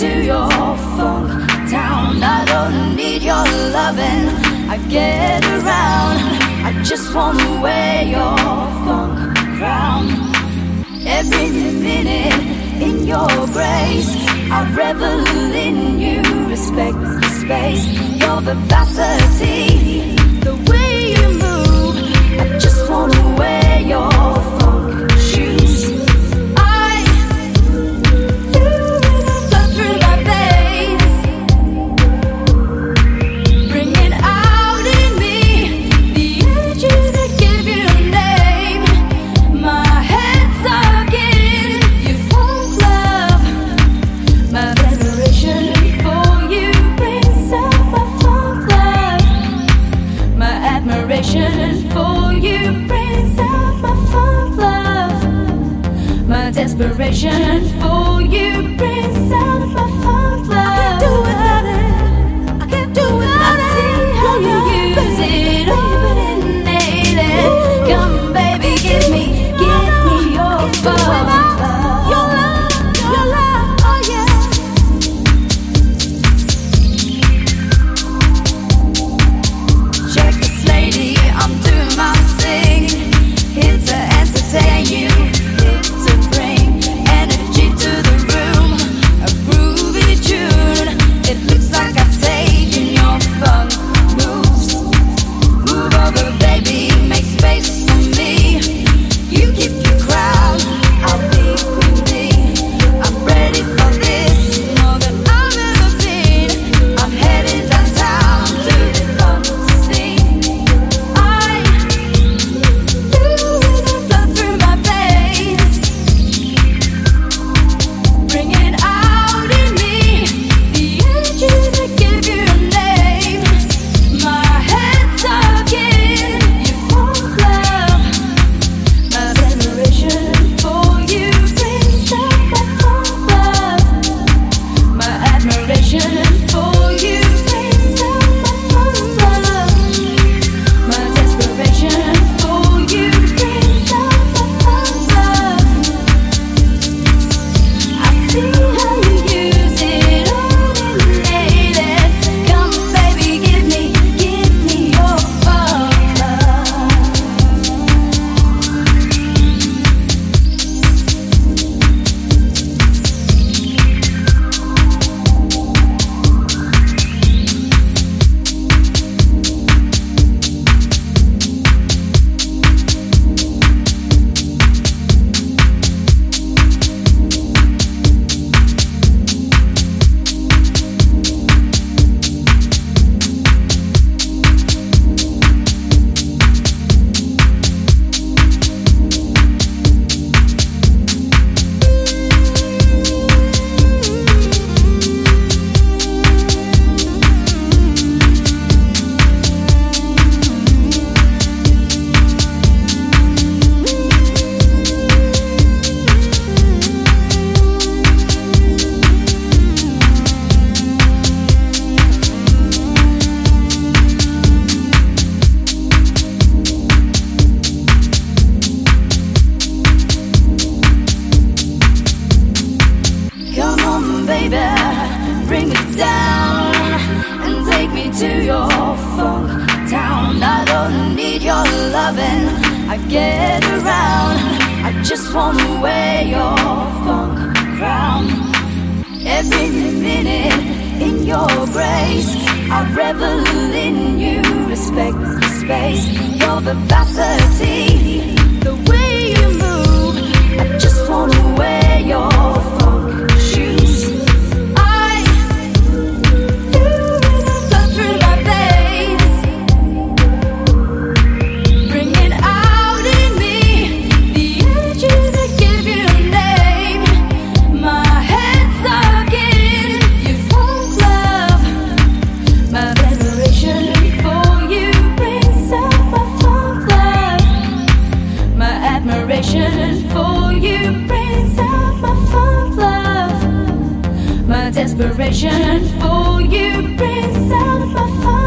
to your funk town. I don't need your loving, I get around. I just wanna wear your funk crown. Every minute in your grace, I revel in you. Respect the space, your vivacity, the way you move. I just wanna wear your funk shoes. Desperation for you brings out my funk love. I can't do without it. I can't do without it. I see how you use it, illuminate it. Come, baby, give me your funk love. Your love, oh yeah. Check this lady, I'm doing my thing. Here to entertain you. Bring it down and take me to your funk town. I don't need your loving, I get around. I just wanna wear your funk crown. Every minute in your grace, I revel in you. Respect the space, your vivacity, the way you move. I just wanna wear your funk shoes. Desperation for you brings out my fire.